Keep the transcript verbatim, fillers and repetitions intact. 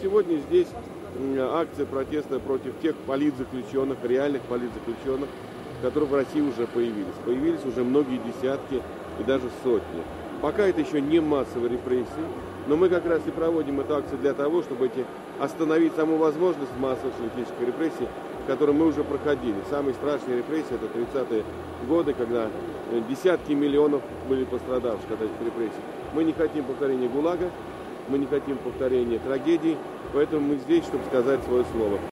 сегодня здесь акция протеста против тех политзаключенных, реальных политзаключенных, которые в России уже появились. Появились уже многие десятки и даже сотни. Пока это еще не массовые репрессии, но мы как раз и проводим эту акцию для того, чтобы эти, остановить саму возможность массовых политических репрессий, которые мы уже проходили. Самые страшные репрессии — это тридцатые годы, когда десятки миллионов были пострадавших от этих репрессий. Мы не хотим повторения ГУЛАГа, мы не хотим повторения трагедий, поэтому мы здесь, чтобы сказать свое слово.